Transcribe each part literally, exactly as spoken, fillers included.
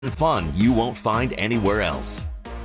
fun you won't find anywhere else.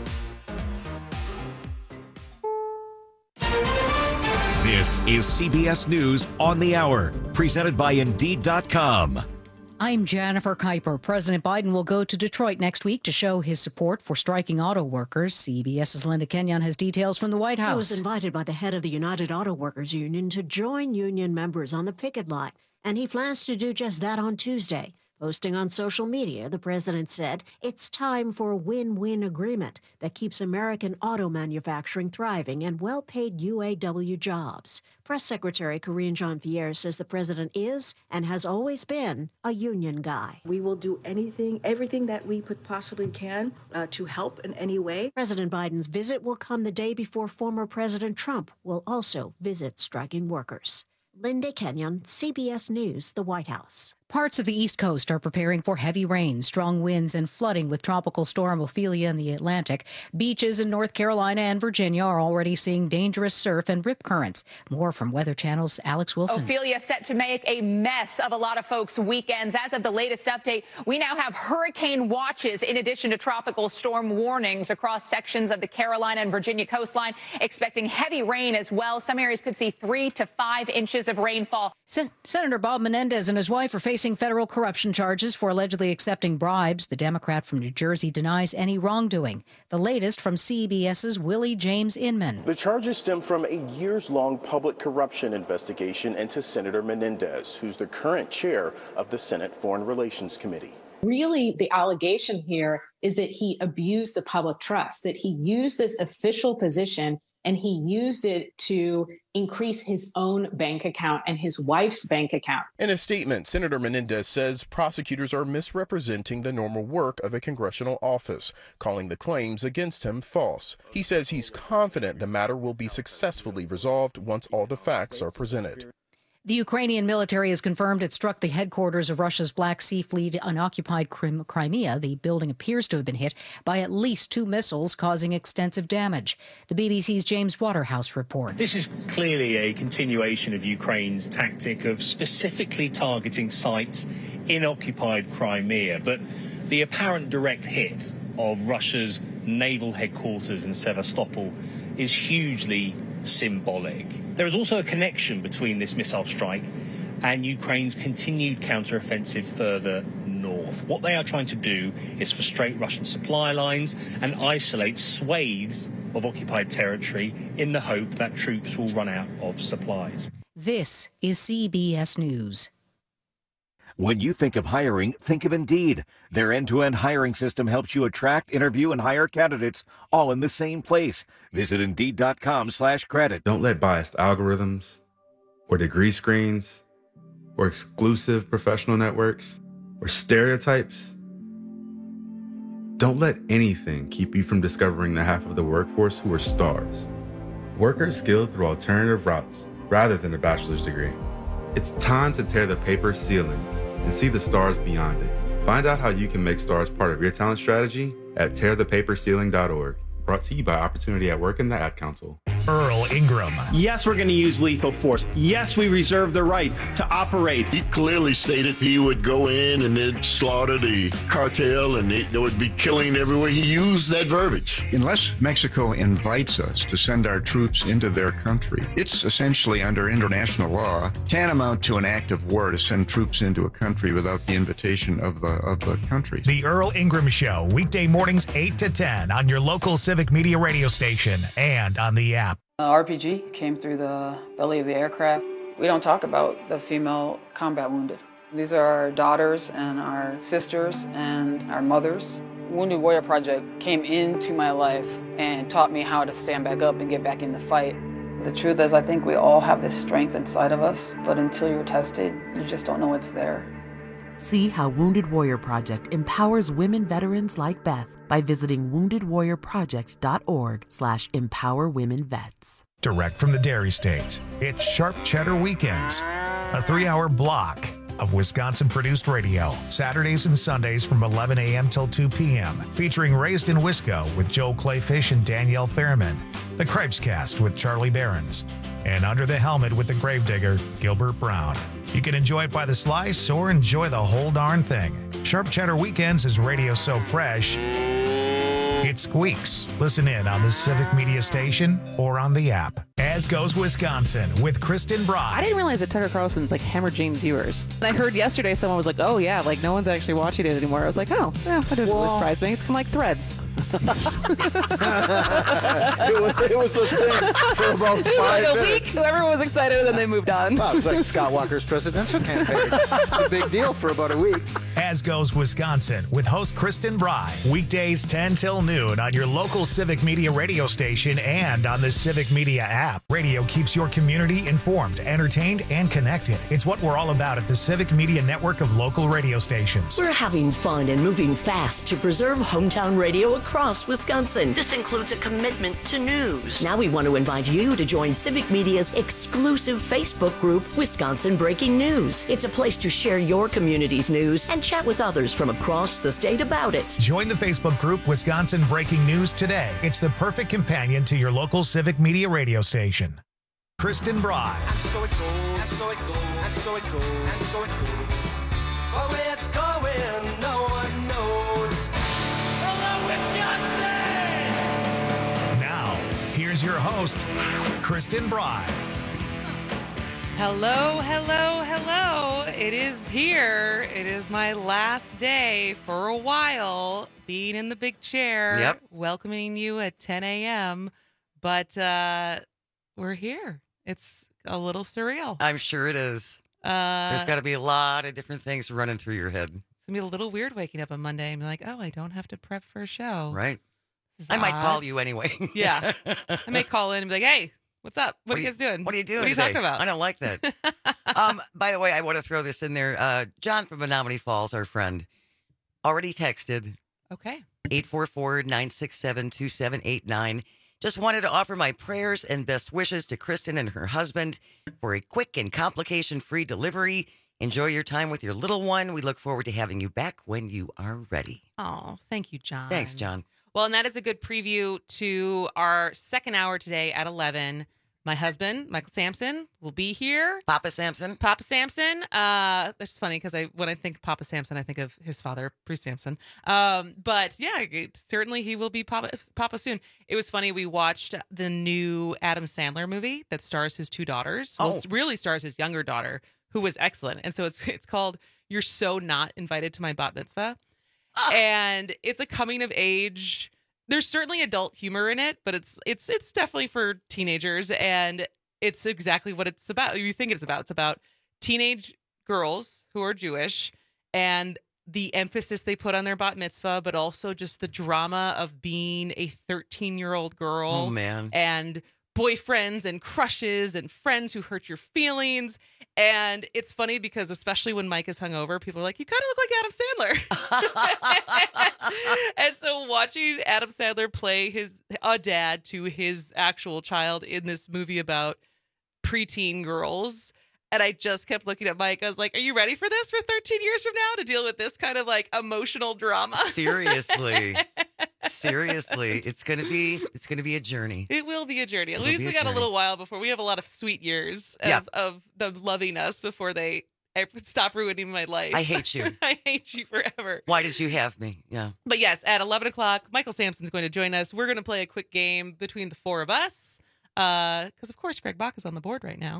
This is C B S News on the Hour, presented by Indeed dot com. I'm Jennifer Kuiper. President Biden will go to Detroit next week to show his support for striking auto workers. CBS's Linda Kenyon has details from the White House. He was invited by the head of the United Auto Workers Union to join union members on the picket line, and he plans to do just that on Tuesday. Posting on social media, the president said it's time for a win-win agreement that keeps American auto manufacturing thriving and well-paid U A W jobs. Press Secretary Karine Jean-Pierre says the president is and has always been a union guy. We will do anything, everything that we could possibly can uh, to help in any way. President Biden's visit will come the day before former President Trump will also visit striking workers. Linda Kenyon, C B S News, the White House. Parts of the East Coast are preparing for heavy rain, strong winds, and flooding with Tropical Storm Ophelia in the Atlantic. Beaches in North Carolina and Virginia are already seeing dangerous surf and rip currents. More from Weather Channel's Alex Wilson. Ophelia set to make a mess of a lot of folks' weekends. As of the latest update, we now have hurricane watches in addition to tropical storm warnings across sections of the Carolina and Virginia coastline, expecting heavy rain as well. Some areas could see three to five inches of rainfall. Sen- Senator Bob Menendez and his wife are facing federal corruption charges for allegedly accepting bribes. The Democrat from New Jersey denies any wrongdoing. The latest from CBS's Willie James Inman. The charges stem from a years-long public corruption investigation into Senator Menendez, who's the current chair of the Senate Foreign Relations Committee. Really, the allegation here is that he abused the public trust, that he used this official position and he used it to increase his own bank account and his wife's bank account. In a statement, Senator Menendez says prosecutors are misrepresenting the normal work of a congressional office, calling the claims against him false. He says he's confident the matter will be successfully resolved once all the facts are presented. The Ukrainian military has confirmed it struck the headquarters of Russia's Black Sea Fleet on occupied Crimea. The building appears to have been hit by at least two missiles, causing extensive damage. The B B C's James Waterhouse reports. This is clearly a continuation of Ukraine's tactic of specifically targeting sites in occupied Crimea, but the apparent direct hit of Russia's naval headquarters in Sevastopol is hugely symbolic. There is also a connection between this missile strike and Ukraine's continued counteroffensive further north. What they are trying to do is frustrate Russian supply lines and isolate swathes of occupied territory in the hope that troops will run out of supplies. This is C B S News. When you think of hiring, think of Indeed. Their end-to-end hiring system helps you attract, interview, and hire candidates all in the same place. Visit Indeed.com slash credit. Don't let biased algorithms or degree screens or exclusive professional networks or stereotypes. Don't let anything keep you from discovering the half of the workforce who are stars. Workers skilled through alternative routes rather than a bachelor's degree. It's time to tear the paper ceiling and see the stars beyond it. Find out how you can make stars part of your talent strategy at tear the paper ceiling dot org. Brought to you by Opportunity at Work and the Ad Council. Earl Ingram. Yes, we're going to use lethal force. Yes, we reserve the right to operate. He clearly stated he would go in and they'd slaughter the cartel and they, they would be killing everywhere. He used that verbiage. Unless Mexico invites us to send our troops into their country, it's essentially under international law tantamount to an act of war to send troops into a country without the invitation of the of the country. The Earl Ingram Show, weekday mornings eight to ten on your local Civic Media radio station and on the app. Uh, R P G came through the belly of the aircraft. We don't talk about the female combat wounded. These are our daughters and our sisters and our mothers. Wounded Warrior Project came into my life and taught me how to stand back up and get back in the fight. The truth is, I think we all have this strength inside of us, but until you're tested, you just don't know it's there. See how Wounded Warrior Project empowers women veterans like Beth by visiting wounded warrior project dot org slash empower women vets. Direct from the Dairy State, it's Sharp Cheddar Weekends, a three-hour block of Wisconsin-produced radio, Saturdays and Sundays from eleven a.m. till two p.m., featuring Raised in Wisco with Joel Clayfish and Danielle Fairman, The Cripescast with Charlie Behrens, and Under the Helmet with the Gravedigger, Gilbert Brown. You can enjoy it by the slice or enjoy the whole darn thing. Sharp Cheddar Weekends is radio so fresh, it squeaks. Listen in on the Civic Media Station or on the app. As Goes Wisconsin with Kristen Broad. I didn't realize that Tucker Carlson's like hemorrhaging viewers. And I heard yesterday someone was like, oh yeah, like no one's actually watching it anymore. I was like, oh, yeah, that doesn't really surprise me. It's kind of like Threads. it, was, it was a thing for about five like a minutes. week. Everyone was excited and then they moved on. Wow, it's like Scott Walker's presidential campaign. It's a big deal for about a week. As Goes Wisconsin with host Kristen Bry. Weekdays ten till noon on your local Civic Media radio station and on the Civic Media app. Radio keeps your community informed, entertained, and connected. It's what we're all about at the Civic Media network of local radio stations. We're having fun and moving fast to preserve hometown radio across Wisconsin. This includes a commitment to news. Now we want to invite you to join Civic Media's exclusive Facebook group, Wisconsin Breaking News. It's a place to share your community's news and chat with others from across the state about it. Join the Facebook group Wisconsin Breaking News today. It's the perfect companion to your local Civic Media radio station. Kristen Broad. And so it goes, and so it goes, and so it goes, and so it goes. But where it's going, no one knows. Hello, Wisconsin! Now, here's your host, Kristen Broad. Hello, hello, hello. It is here. It is my last day for a while being in the big chair, yep. welcoming you at ten a.m. But uh, we're here. It's a little surreal. I'm sure it is. Uh, There's got to be a lot of different things running through your head. It's going to be a little weird waking up on Monday and be like, oh, I don't have to prep for a show. Right. This is I might odd. call you anyway. Yeah. I may call in and be like, hey, what's up? What, What are you guys doing? What are you doing What are you today? talking about? I don't like that. um, by the way, I want to throw this in there. Uh, John from Menominee Falls, our friend, already texted. Okay. eight four four, nine six seven, two seven eight nine. Just wanted to offer my prayers and best wishes to Kristen and her husband for a quick and complication-free delivery. Enjoy your time with your little one. We look forward to having you back when you are ready. Oh, thank you, John. Thanks, John. Well, and that is a good preview to our second hour today at eleven. My husband, Michael Sampson, will be here. Papa Sampson. Papa Sampson. Uh, that's funny because I when I think Papa Sampson, I think of his father, Bruce Sampson. Um, but yeah, it, certainly he will be Papa, Papa soon. It was funny. We watched the new Adam Sandler movie that stars his two daughters. Oh. Well, really stars his younger daughter, who was excellent. And so it's it's called You're So Not Invited to My Bat Mitzvah. Ah. And it's a coming of age. There's certainly adult humor in it, but it's it's it's definitely for teenagers, and it's exactly what it's about. You think it's about. It's about teenage girls who are Jewish and the emphasis they put on their bat mitzvah, but also just the drama of being a thirteen-year-old girl. Oh, man. And boyfriends and crushes and friends who hurt your feelings. And it's funny because especially when Mike is hungover, people are like, you kind of look like Adam Sandler. And so watching Adam Sandler play his a dad to his actual child in this movie about preteen girls. And I just kept looking at Mike. I was like, are you ready for this for thirteen years from now to deal with this kind of like emotional drama? Seriously. Seriously. It's going to be it's going to be a journey. It will be a journey. At It'll least be we a got journey. a little while before. We have a lot of sweet years of, Yeah. of them loving us before they stop ruining my life. I hate you. I hate you forever. Why did you have me? Yeah. But yes, at eleven o'clock, Michael Sampson's going to join us. We're going to play a quick game between the four of us. Because, of course, Greg Bach is on the board right now.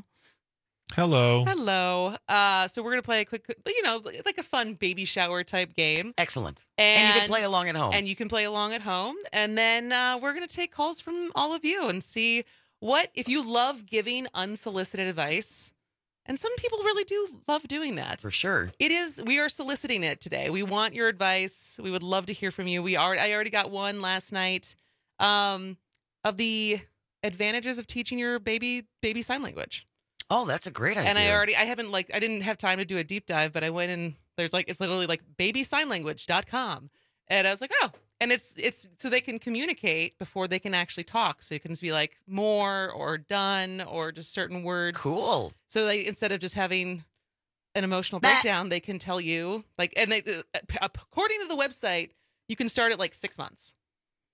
Hello. Hello. Uh, so we're going to play a quick, you know, like a fun baby shower type game. Excellent. And, And you can play along at home. And you can play along at home. And then uh, we're going to take calls from all of you and see what, if you love giving unsolicited advice, and some people really do love doing that. For sure. It is, we are soliciting it today. We want your advice. We would love to hear from you. We are, I already got one last night um, of the advantages of teaching your baby baby sign language. Oh, that's a great idea. And I already, I haven't like, I didn't have time to do a deep dive, but I went and there's like, it's literally like baby sign language dot com. And I was like, oh, and it's, it's so they can communicate before they can actually talk. So you can just be like more or done or just certain words. Cool. So they, instead of just having an emotional breakdown, they can tell you like, and they, uh, according to the website, you can start at like six months.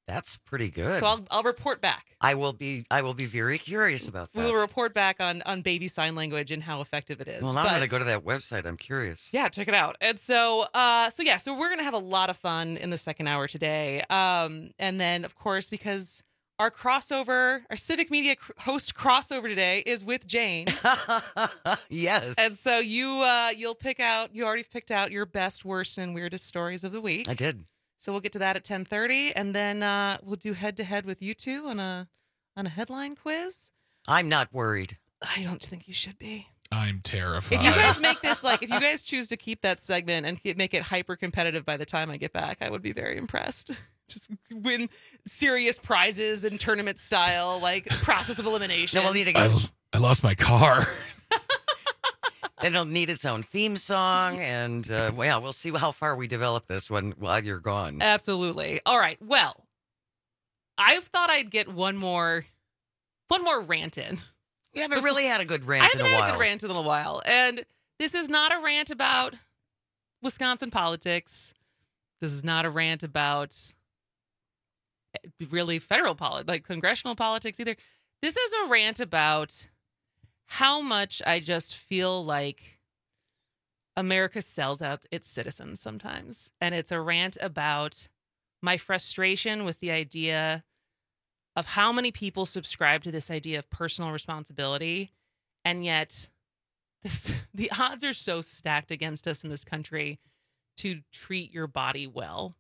That's pretty good. So I'll I'll report back. I will be I will be very curious about that. We will report back on on baby sign language and how effective it is. Well, now but, I'm going to go to that website. I'm curious. Yeah, check it out. And so, uh, so yeah, so we're gonna have a lot of fun in the second hour today. Um, and then of course, because our crossover, our civic media cr- host crossover today is with Jane. Yes. And so you uh, you'll pick out. You already picked out your best, worst, and weirdest stories of the week. I did. So we'll get to that at ten thirty, and then uh, we'll do head to head with you two on a on a headline quiz. I'm not worried. I don't think you should be. I'm terrified. If you guys make this like, if you guys choose to keep that segment and keep, make it hyper competitive by the time I get back, I would be very impressed. Just win serious prizes and tournament style, like process of elimination. No, we'll need to go. I, I lost my car. It'll need its own theme song, and uh, well, yeah, we'll see how far we develop this when while you're gone. Absolutely. All right. Well, I thought I'd get one more, one more rant in. You haven't really had a good rant I in haven't a had while. a good rant in a while, and this is not a rant about Wisconsin politics. This is not a rant about really federal politics, like congressional politics either. This is a rant about how much I just feel like America sells out its citizens sometimes. And it's a rant about my frustration with the idea of how many people subscribe to this idea of personal responsibility. And yet this, the odds are so stacked against us in this country to treat your body well.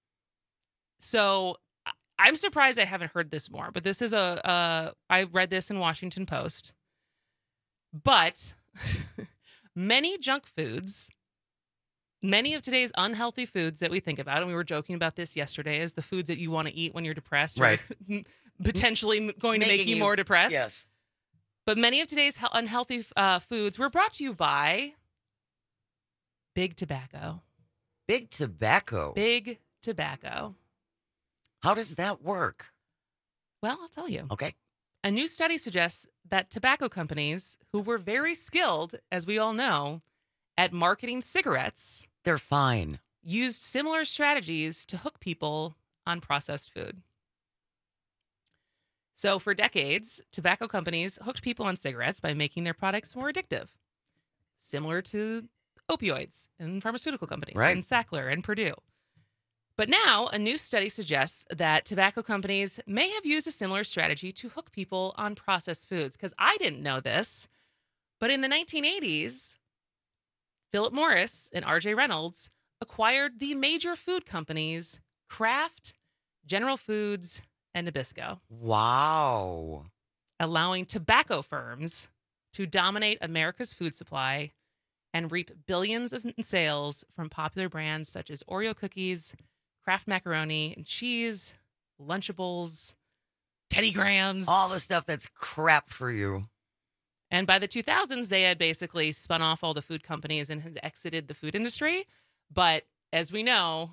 So I'm surprised I haven't heard this more, but this is a, uh, I read this in Washington Post. But many junk foods, many of today's unhealthy foods that we think about, and we were joking about this yesterday, is the foods that you want to eat when you're depressed, right? Or potentially going to make you, you more depressed. Yes. But many of today's he- unhealthy uh, foods were brought to you by Big Tobacco. Big Tobacco? Big Tobacco. How does that work? Well, I'll tell you. Okay. A new study suggests that tobacco companies, who were very skilled, as we all know, at marketing cigarettes, they're fine, used similar strategies to hook people on processed food. So for decades, tobacco companies hooked people on cigarettes by making their products more addictive, similar to opioids and pharmaceutical companies, right, and Sackler and Purdue. But now, a new study suggests that tobacco companies may have used a similar strategy to hook people on processed foods. Because I didn't know this, but in the nineteen eighties, Philip Morris and R J Reynolds acquired the major food companies Kraft, General Foods, and Nabisco. Wow. Allowing tobacco firms to dominate America's food supply and reap billions in sales from popular brands such as Oreo cookies, Kraft macaroni and cheese, Lunchables, Teddy Grahams. All the stuff that's crap for you. And by the two thousands, they had basically spun off all the food companies and had exited the food industry. But as we know,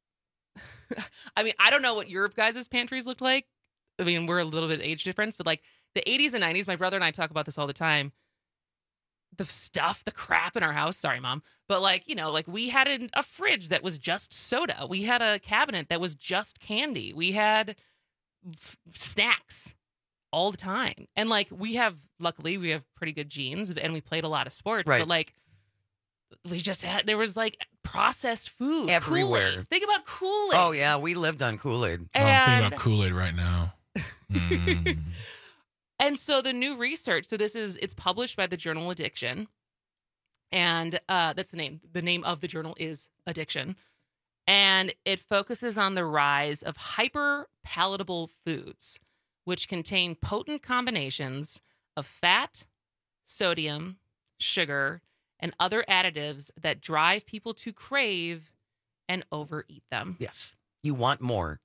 I mean, I don't know what your guys' pantries looked like. I mean, we're a little bit age difference, but like the eighties and nineties, my brother and I talk about this all the time. The stuff, the crap in our house. Sorry, Mom. But like, you know, like we had a, a fridge that was just soda. We had a cabinet that was just candy. We had f- snacks all the time. And like we have, luckily, we have pretty good genes and we played a lot of sports. Right. But like, we just had, there was like processed food. Everywhere. Kool-Aid. Think about Kool-Aid. Oh, yeah. We lived on Kool-Aid. Oh, I'm thinking about Kool-Aid right now. Mm. And so the new research, so this is, it's published by the journal Addiction. And uh, that's the name. The name of the journal is Addiction. And it focuses on the rise of hyper-palatable foods, which contain potent combinations of fat, sodium, sugar, and other additives that drive people to crave and overeat them. Yes. You want more.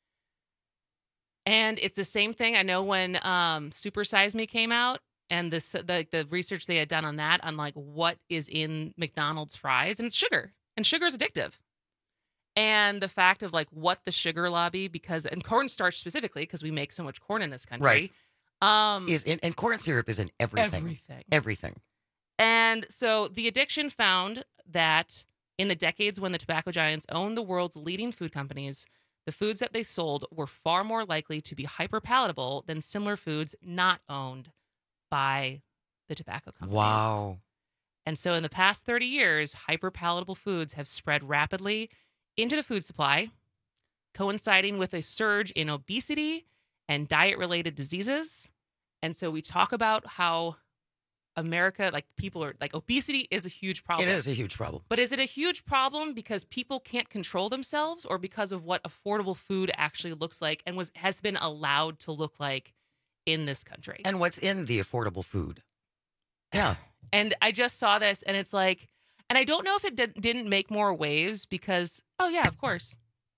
And it's the same thing. I know when um, Super Size Me came out and this, the the research they had done on that, on like what is in McDonald's fries, and it's sugar. And sugar is addictive. And the fact of like what the sugar lobby, because, and cornstarch specifically, because we make so much corn in this country. Right. Um, is in, and corn syrup is in everything. Everything. Everything. And so the Addiction found that in the decades when the tobacco giants owned the world's leading food companies, the foods that they sold were far more likely to be hyperpalatable than similar foods not owned by the tobacco companies. Wow. And so in the past thirty years, hyperpalatable foods have spread rapidly into the food supply, coinciding with a surge in obesity and diet-related diseases. And so we talk about how America, like people are, like obesity is a huge problem. It is a huge problem. But is it a huge problem because people can't control themselves or because of what affordable food actually looks like and was has been allowed to look like in this country? And what's in the affordable food? Yeah. And I just saw this and it's like, and I don't know if it did, didn't make more waves because, oh yeah, of course.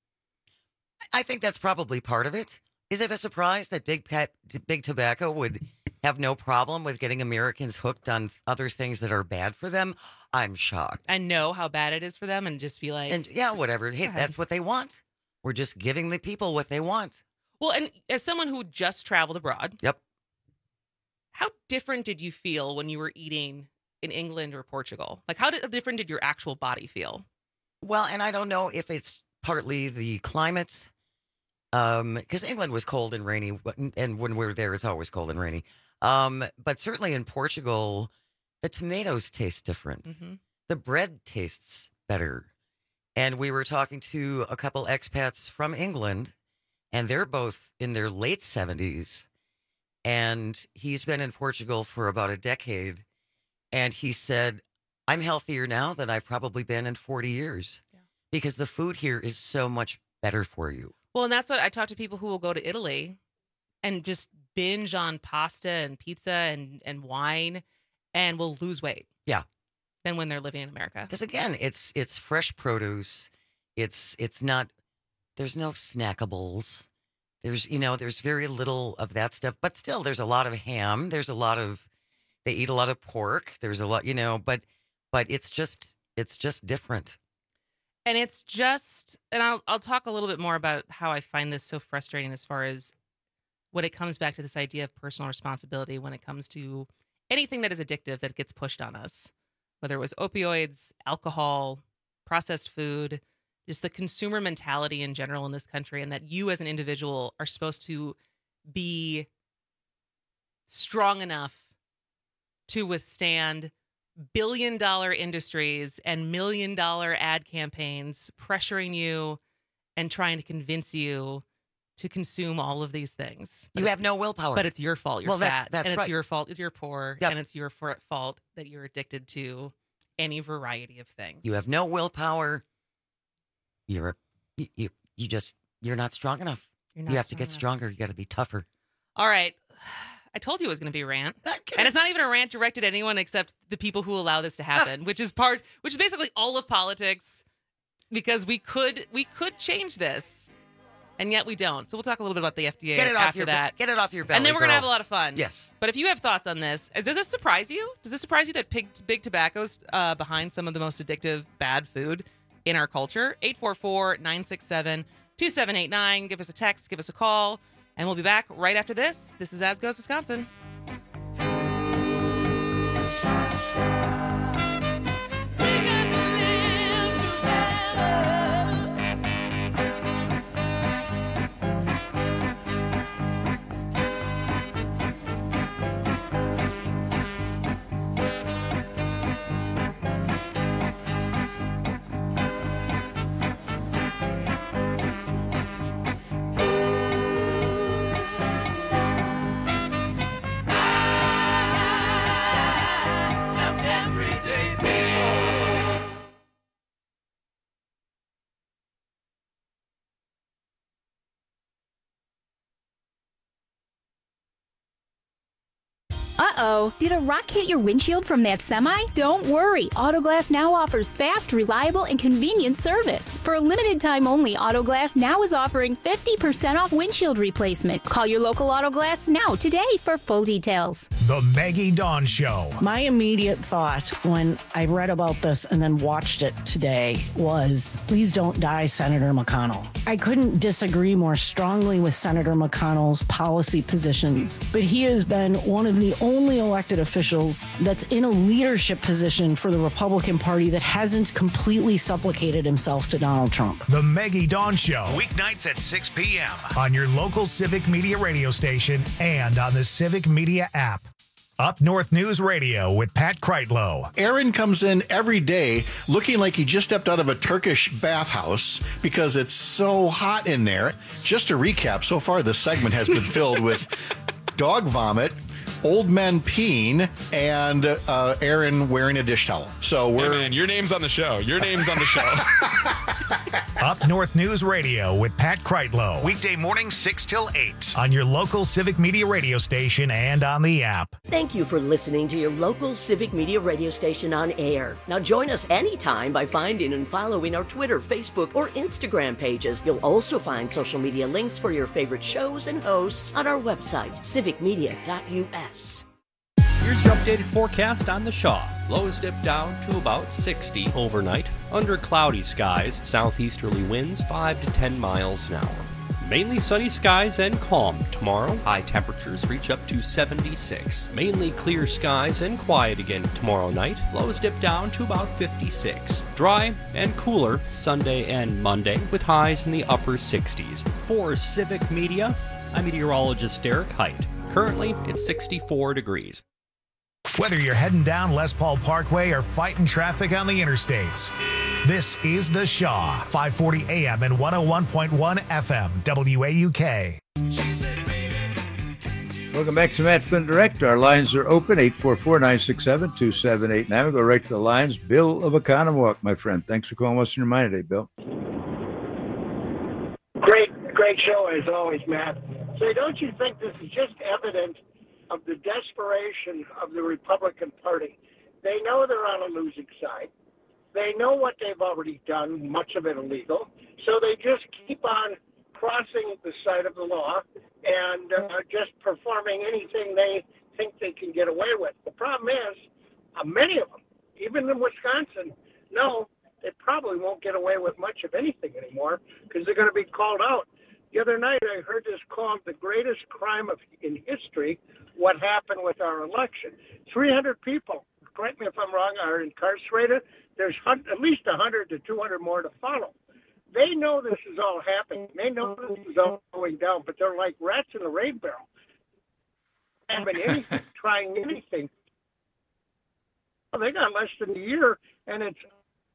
I think that's probably part of it. Is it a surprise that big pet, big tobacco would have no problem with getting Americans hooked on other things that are bad for them? I'm shocked. And know how bad it is for them and just be like, and yeah, whatever. Hey, that's what they want. We're just giving the people what they want. Well, and as someone who just traveled abroad. Yep. How different did you feel when you were eating in England or Portugal? Like, how did, different did your actual body feel? Well, and I don't know if it's partly the climate, um, because England was cold and rainy, and when we're there, it's always cold and rainy. Um, but certainly in Portugal, the tomatoes taste different. Mm-hmm. The bread tastes better. And we were talking to a couple expats from England, and they're both in their late seventies. And he's been in Portugal for about a decade. And he said, I'm healthier now than I've probably been in forty years yeah. because the food here is so much better for you. Well, and that's what I talk to people who will go to Italy and just binge on pasta and pizza and, and wine and will lose weight. Yeah. Than when they're living in America. Because again, it's it's fresh produce. It's it's not, there's no snackables. There's, you know, there's very little of that stuff, but still there's a lot of ham. There's a lot of, they eat a lot of pork. There's a lot, you know, but, but it's just, it's just different. And it's just, and I'll, I'll talk a little bit more about how I find this so frustrating as far as when it comes back to this idea of personal responsibility, when it comes to anything that is addictive that gets pushed on us, whether it was opioids, alcohol, processed food, just the consumer mentality in general in this country, and that you as an individual are supposed to be strong enough to withstand billion dollar industries and million dollar ad campaigns pressuring you and trying to convince you to consume all of these things. But you have no willpower. But it's your fault. You're well, fat. That's, that's and it's right. your fault. It's your poor. Yep. And it's your fault that you're addicted to any variety of things. You have no willpower. You're a, you, you, you just, you're not strong enough. You're not you have strong to get enough. stronger. You got to be tougher. All right. I told you it was going to be a rant. And it's not even a rant directed at anyone except the people who allow this to happen, which is part, which is basically all of politics, because we could, we could change this. And yet we don't. So we'll talk a little bit about the F D A get it off after your, that. Get it off your belly, And then we're going to girl. have a lot of fun. Yes. But if you have thoughts on this, does this surprise you? Does this surprise you that big, big tobacco's uh, behind some of the most addictive bad food in our culture? eight four four, nine six seven, two seven eight nine. Give us a text. Give us a call. And we'll be back right after this. This is As Goes Wisconsin. Uh-oh, did a rock hit your windshield from that semi? Don't worry, Autoglass Now offers fast, reliable, and convenient service. For a limited time only, Autoglass Now is offering fifty percent off windshield replacement. Call your local Autoglass Now today for full details. The Maggie Dawn Show. My immediate thought when I read about this and then watched it today was, please don't die, Senator McConnell. I couldn't disagree more strongly with Senator McConnell's policy positions, but he has been one of the only only elected officials that's in a leadership position for the Republican Party that hasn't completely supplicated himself to Donald Trump. The Maggie Dawn Show, weeknights at six p.m. on your local Civic Media radio station and on the Civic Media app. Up North News Radio with Pat Kreitlow. Aaron comes in every day looking like he just stepped out of a Turkish bathhouse because it's so hot in there. Just to recap, so far this segment has been filled with dog vomit, old men peeing, and uh, Aaron wearing a dish towel. So we're... Hey man, your name's on the show. Your name's on the show. Up North News Radio with Pat Kreitlow. Weekday mornings six till eight on your local Civic Media radio station and on the app. Thank you for listening to your local Civic Media radio station on air. Now join us anytime by finding and following our Twitter, Facebook, or Instagram pages. You'll also find social media links for your favorite shows and hosts on our website, civic media dot u s. Here's your updated forecast on the Shaw. Lows dip down to about sixty overnight. Under cloudy skies, southeasterly winds five to ten miles an hour. Mainly sunny skies and calm tomorrow. High temperatures reach up to seventy-six. Mainly clear skies and quiet again tomorrow night. Lows dip down to about fifty-six. Dry and cooler Sunday and Monday with highs in the upper sixties. For Civic Media, I'm meteorologist Derek Height. Currently, it's sixty-four degrees. Whether you're heading down Les Paul Parkway or fighting traffic on the interstates, this is The Shaw, five forty A M and one oh one point one F M, W A U K. Welcome back to Matt Flynn Direct. Our lines are open, eight four four, nine six seven, two seven eight nine. We'll go right to the lines. Bill of Oconomowoc, my friend. Thanks for calling What's in Your Mind today, Bill. Great, great show as always, Matt. So don't you think this is just evident of the desperation of the Republican Party? They know they're on a losing side. They know what they've already done, much of it illegal. So they just keep on crossing the side of the law and uh, just performing anything they think they can get away with. The problem is, uh, many of them, even in Wisconsin, know they probably won't get away with much of anything anymore because they're going to be called out. The other night, I heard this called the greatest crime of in history, what happened with our election. three hundred people, correct me if I'm wrong, are incarcerated. There's at least one hundred to two hundred more to follow. They know this is all happening. They know this is all going down, but they're like rats in a rain barrel. Having anything, trying anything. Well, they got less than a year, and it's...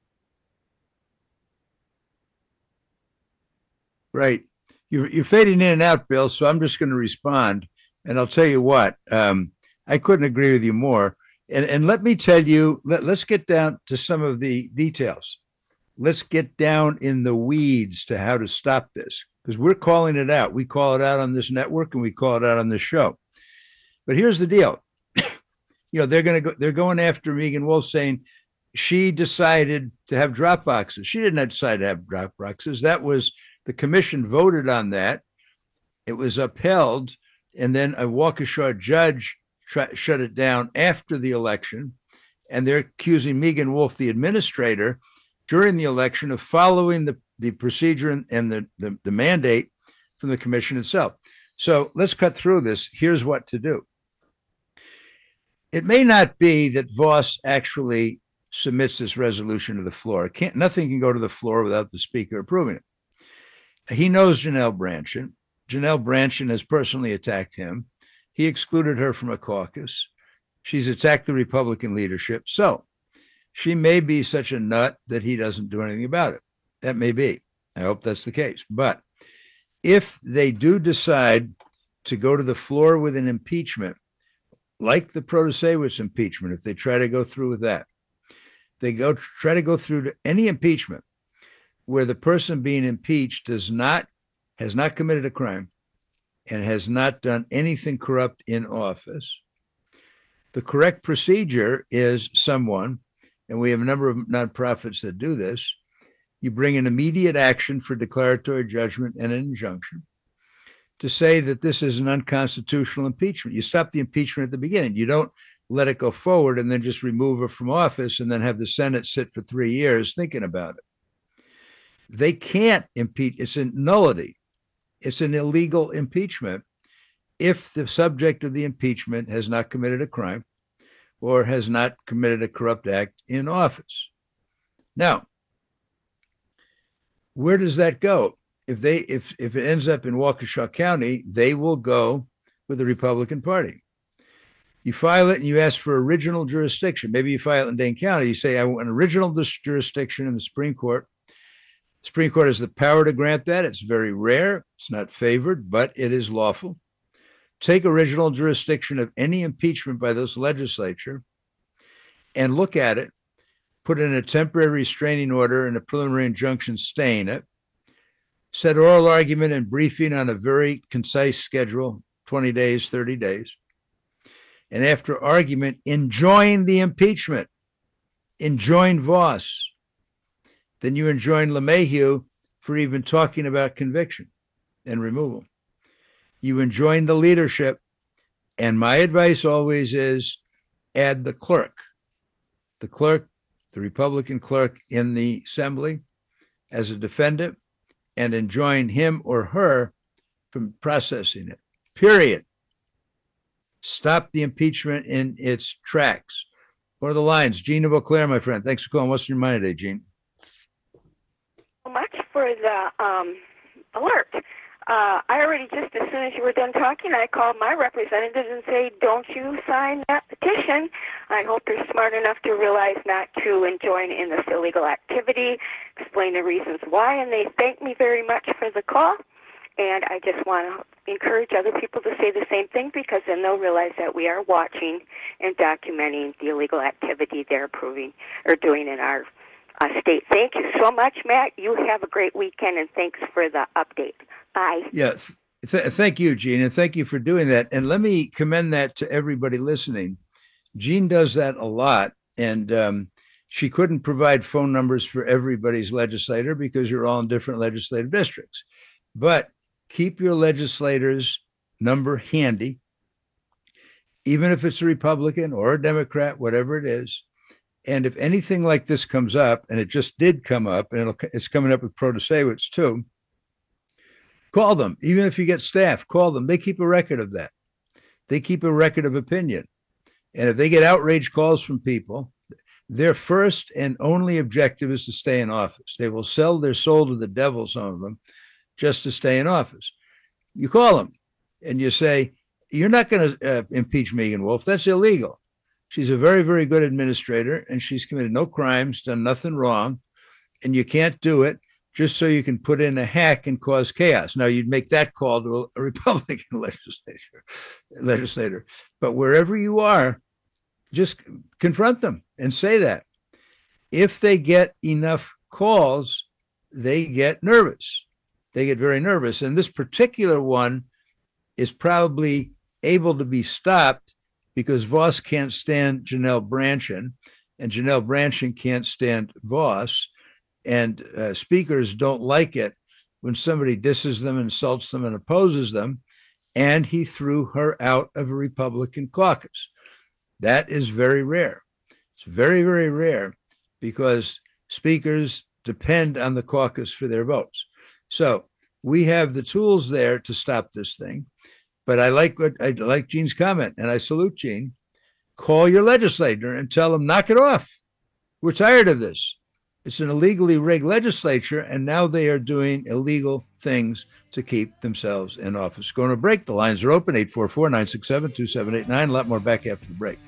Right. You're, you're fading in and out, Bill, so I'm just going to respond. And I'll tell you what, um, I couldn't agree with you more. And, and let me tell you, let, let's get down to some of the details. Let's get down in the weeds to how to stop this, because we're calling it out. We call it out on this network and we call it out on this show. But here's the deal. You know, they're going to go, they're going after Megan Wolf saying she decided to have drop boxes. She didn't decide to have drop boxes. That was, the commission voted on that. It was upheld. And then a Waukesha judge try, shut it down after the election. And they're accusing Megan Wolf, the administrator, during the election of following the, the procedure and, and the, the, the mandate from the commission itself. So let's cut through this. Here's what to do. It may not be that Voss actually submits this resolution to the floor. It can't, nothing can go to the floor without the speaker approving it. He knows Janelle Brandtjen. Janelle Brandtjen has personally attacked him. He excluded her from a caucus. She's attacked the Republican leadership. So she may be such a nut that he doesn't do anything about it. That may be. I hope that's the case. But if they do decide to go to the floor with an impeachment, like the Protasewicz impeachment, if they try to go through with that, they go try to go through to any impeachment where the person being impeached does not, has not committed a crime and has not done anything corrupt in office. The correct procedure is someone, and we have a number of nonprofits that do this, you bring an immediate action for declaratory judgment and an injunction to say that this is an unconstitutional impeachment. You stop the impeachment at the beginning. You don't let it go forward and then just remove her from office and then have the Senate sit for three years thinking about it. They can't impeach. It's a nullity. It's an illegal impeachment. if the subject of the impeachment has not committed a crime or has not committed a corrupt act in office. Now, where does that go? If they if if it ends up in Waukesha County, they will go with the Republican Party. You file it and you ask for original jurisdiction. Maybe you file it in Dane County. You say, I want original jurisdiction in the Supreme Court. The Supreme Court has the power to grant that. It's very rare. It's not favored, but it is lawful. Take original jurisdiction of any impeachment by this legislature and look at it, put in a temporary restraining order and a preliminary injunction staying it, set oral argument and briefing on a very concise schedule, twenty days, thirty days. And after argument, enjoin the impeachment, enjoin Voss. Then you enjoin LeMahieu for even talking about conviction and removal. You enjoin the leadership. And my advice always is add the clerk, the clerk, the Republican clerk in the assembly as a defendant, and enjoin him or her from processing it, period. Stop the impeachment in its tracks. What are the lines? Gene of Eau Claire, my friend. Thanks for calling. What's in your mind today, Gene? Much for the um, alert. Uh, I already, just as soon as you were done talking, I called my representatives and say, don't you sign that petition. I hope you're smart enough to realize not to enjoin in this illegal activity, explain the reasons why, and they thanked me very much for the call. And I just want to encourage other people to say the same thing, because then they'll realize that we are watching and documenting the illegal activity they're approving or doing in our uh, state. Thank you so much, Matt. You have a great weekend, and thanks for the update. Bye. Yeah. Th- thank you, Gene, and thank you for doing that. And let me commend that to everybody listening. Gene does that a lot, and um, she couldn't provide phone numbers for everybody's legislator because you're all in different legislative districts. But keep your legislators' number handy, even if it's a Republican or a Democrat, whatever it is. And if anything like this comes up, and it just did come up, and it'll, it's coming up with Protasiewicz too, call them. Even if you get staff, call them. They keep a record of that. They keep a record of opinion. And if they get outrage calls from people, their first and only objective is to stay in office. They will sell their soul to the devil, some of them, just to stay in office. You call them and you say, you're not going to uh, impeach Megan Wolf. That's illegal. She's a very, very good administrator, and she's committed no crimes, done nothing wrong, and you can't do it just so you can put in a hack and cause chaos. Now, you'd make that call to a Republican legislator, legislator. But wherever you are, just confront them and say that. If they get enough calls, they get nervous. They get very nervous. And this particular one is probably able to be stopped because Voss can't stand Janelle Brandtjen, and Janelle Brandtjen can't stand Voss. And uh, speakers don't like it when somebody disses them, insults them, and opposes them. And he threw her out of a Republican caucus. That is very rare. It's very, very rare because speakers depend on the caucus for their votes. So we have the tools there to stop this thing. But I like what I like Gene's comment, and I salute Gene. Call your legislator and tell them, knock it off. We're tired of this. It's an illegally rigged legislature, and now they are doing illegal things to keep themselves in office. Going to break. The lines are open, eight four four, nine six seven, two seven eight nine. A lot more back after the break.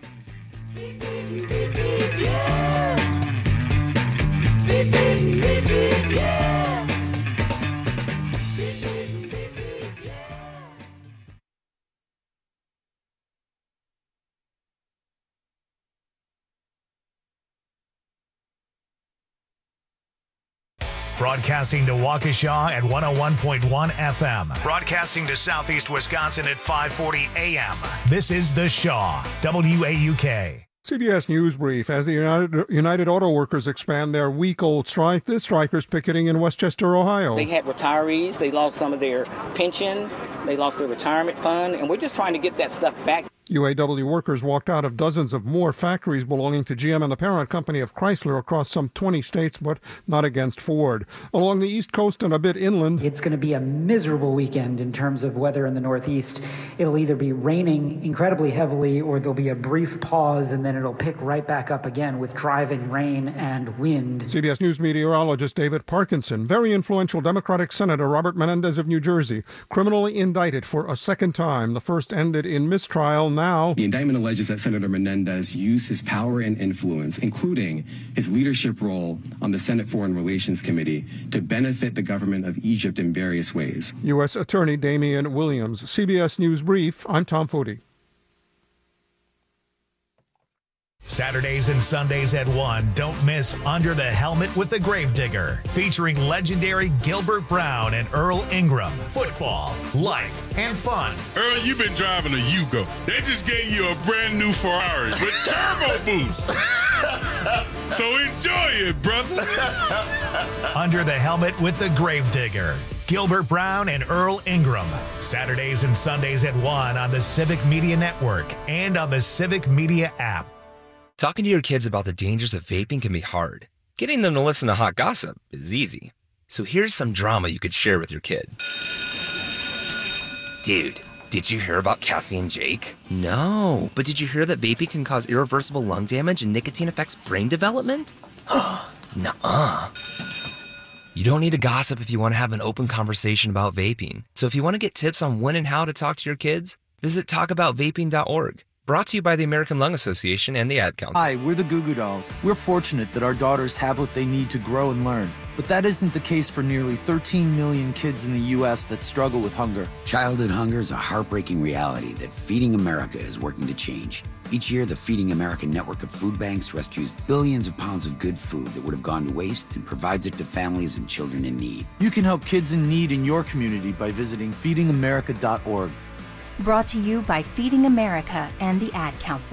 Broadcasting to Waukesha at one oh one point one F M. Broadcasting to Southeast Wisconsin at five forty A M. This is The Shaw, W A U K. C B S News Brief. As the United, United Auto Workers expand their week-old strike, the strikers picketing in Westchester, Ohio. They had retirees. They lost some of their pension. They lost their retirement fund. And we're just trying to get that stuff back. U A W workers walked out of dozens of more factories belonging to G M and the parent company of Chrysler across some twenty states, but not against Ford. Along the East Coast and a bit inland, it's going to be a miserable weekend in terms of weather in the Northeast. It'll either be raining incredibly heavily or there'll be a brief pause and then it'll pick right back up again with driving rain and wind. C B S News meteorologist David Parkinson. Very influential Democratic Senator Robert Menendez of New Jersey, criminally indicted for a second time. The first ended in mistrial. Now, the indictment alleges that Senator Menendez used his power and influence, including his leadership role on the Senate Foreign Relations Committee, to benefit the government of Egypt in various ways. U S. Attorney Damian Williams. C B S News Brief. I'm Tom Footy. Saturdays and Sundays at one, don't miss Under the Helmet with the Gravedigger, featuring legendary Gilbert Brown and Earl Ingram. Football, life, and fun. Earl, you've been driving a Yugo. They just gave you a brand new Ferrari with turbo boost. So enjoy it, brother. Under the Helmet with the Gravedigger. Gilbert Brown and Earl Ingram. Saturdays and Sundays at one on the Civic Media Network and on the Civic Media app. Talking to your kids about the dangers of vaping can be hard. Getting them to listen to hot gossip is easy. So here's some drama you could share with your kid. Dude, did you hear about Cassie and Jake? No, but did you hear that vaping can cause irreversible lung damage and nicotine affects brain development? Nuh-uh. You don't need to gossip if you want to have an open conversation about vaping. So if you want to get tips on when and how to talk to your kids, visit talk about vaping dot org. Brought to you by the American Lung Association and the Ad Council. Hi, we're the Goo Goo Dolls. We're fortunate that our daughters have what they need to grow and learn. But that isn't the case for nearly thirteen million kids in the U S that struggle with hunger. Childhood hunger is a heartbreaking reality that Feeding America is working to change. Each year, the Feeding America network of food banks rescues billions of pounds of good food that would have gone to waste and provides it to families and children in need. You can help kids in need in your community by visiting feeding america dot org. Brought to you by Feeding America and the Ad Council.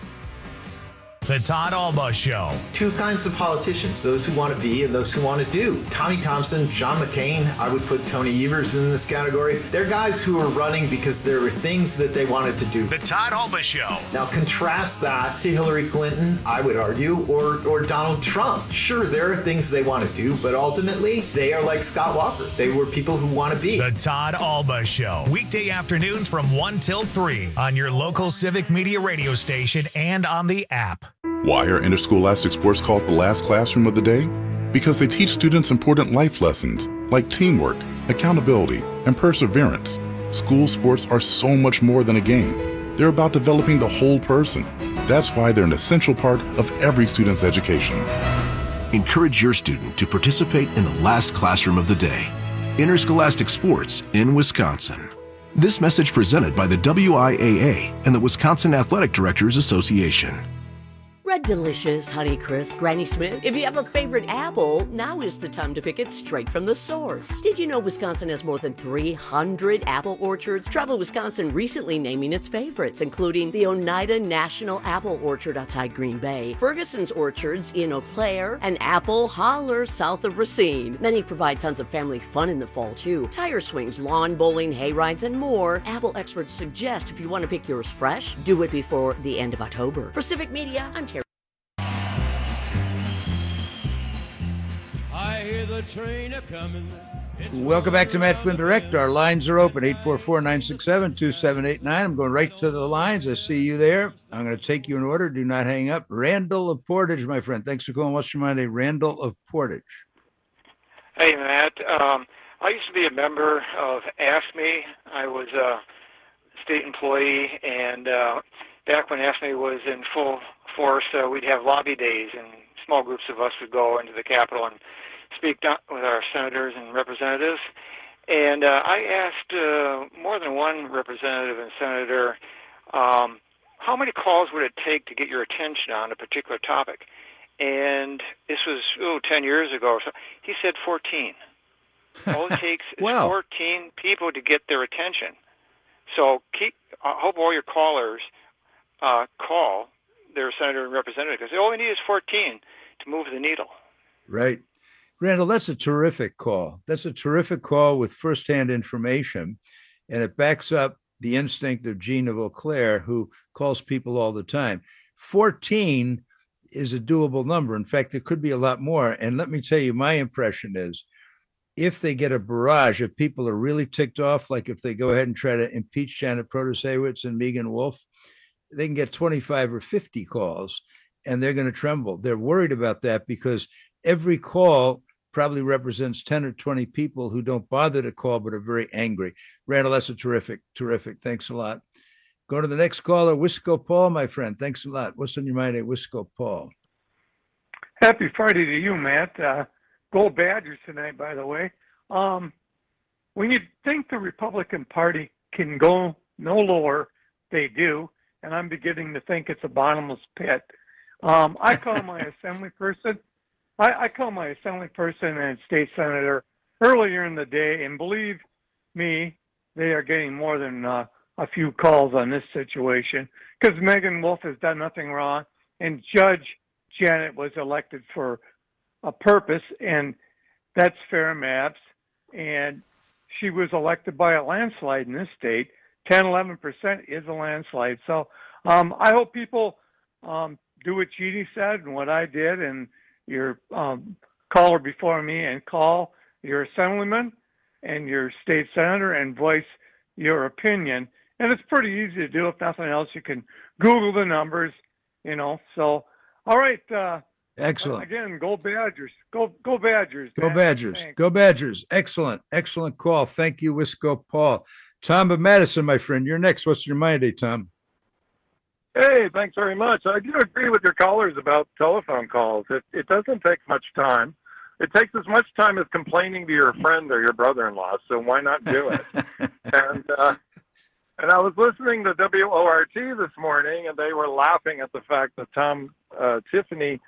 The Todd Alba Show. Two kinds of politicians, those who want to be and those who want to do. Tommy Thompson, John McCain, I would put Tony Evers in this category. They're guys who are running because there were things that they wanted to do. The Todd Alba Show. Now contrast that to Hillary Clinton, I would argue, or, or Donald Trump. Sure, there are things they want to do, but ultimately, they are like Scott Walker. They were people who want to be. The Todd Alba Show. Weekday afternoons from one till three on your local Civic Media radio station and on the app. Why are interscholastic sports called the last classroom of the day? Because they teach students important life lessons like teamwork, accountability, and perseverance. School sports are so much more than a game. They're about developing the whole person. That's why they're an essential part of every student's education. Encourage your student to participate in the last classroom of the day. Interscholastic sports in Wisconsin. This message presented by the W I A A and the Wisconsin Athletic Directors Association. Red Delicious, Honeycrisp, Granny Smith. If you have a favorite apple, now is the time to pick it straight from the source. Did you know Wisconsin has more than three hundred apple orchards? Travel Wisconsin recently naming its favorites, including the Oneida National Apple Orchard outside Green Bay, Ferguson's Orchards in Eau Claire, and Apple Holler south of Racine. Many provide tons of family fun in the fall, too. Tire swings, lawn bowling, hay rides, and more. Apple experts suggest if you want to pick yours fresh, do it before the end of October. For Civic Media, I'm Terry. I hear the train a coming. Welcome back to Matt Flynn Direct. Our lines are open, eight four four, nine six seven, two seven eight nine. I'm going right to the lines. I see you there. I'm going to take you in order. Do not hang up. Randall of Portage, my friend. Thanks for calling Western Monday. Randall of Portage. Hey, Matt. Um, I used to be a member of AFSCME. I was a state employee, and uh, back when AFSCME was in full force, uh, we'd have lobby days, and small groups of us would go into the Capitol and speak with our senators and representatives. And uh, I asked uh, more than one representative and senator, um, how many calls would it take to get your attention on a particular topic? And this was, oh, ten years ago or so. He said fourteen. All it takes is wow. fourteen people to get their attention. So keep. I hope all your callers uh, call their senator and representative, because all we need is fourteen to move the needle. Right. Randall, that's a terrific call. That's a terrific call with firsthand information, and it backs up the instinct of Jean of Eau Claire, who calls people all the time. fourteen is a doable number. In fact, there could be a lot more. And let me tell you, my impression is if they get a barrage, if people are really ticked off, like if they go ahead and try to impeach Janet Protasiewicz and Megan Wolf, they can get twenty-five or fifty calls and they're going to tremble. They're worried about that because every call probably represents ten or twenty people who don't bother to call but are very angry. Randall, that's a terrific, terrific. Thanks a lot. Go to the next caller, Wisco Paul, my friend. Thanks a lot. What's on your mind, Wisco Paul? Happy Friday to you, Matt. Uh, go Badgers tonight, by the way. Um, when you think the Republican Party can go no lower, they do, and I'm beginning to think it's a bottomless pit. Um, I call my assembly person. I, I call my assembly person and state senator earlier in the day, and believe me, they are getting more than uh, a few calls on this situation because Megan Wolf has done nothing wrong, and Judge Janet was elected for a purpose, and that's fair maps. And she was elected by a landslide in this state. ten, eleven percent is a landslide. So um, I hope people um, do what Chidi said and what I did, and your um, caller before me, and call your assemblyman and your state senator and voice your opinion. And it's pretty easy to do. If nothing else, you can Google the numbers, you know. So, all right. Uh, Excellent. Again, go Badgers. Go go Badgers. Go man. Badgers. Thanks. Go Badgers. Excellent. Excellent call. Thank you, Wisco Paul. Tom of Madison, my friend. You're next. What's your mind today, Tom? Hey, thanks very much. I do agree with your callers about telephone calls. It, it doesn't take much time. It takes as much time as complaining to your friend or your brother-in-law, so why not do it? and uh, and I was listening to W O R T this morning, and they were laughing at the fact that Tom uh, Tiffany,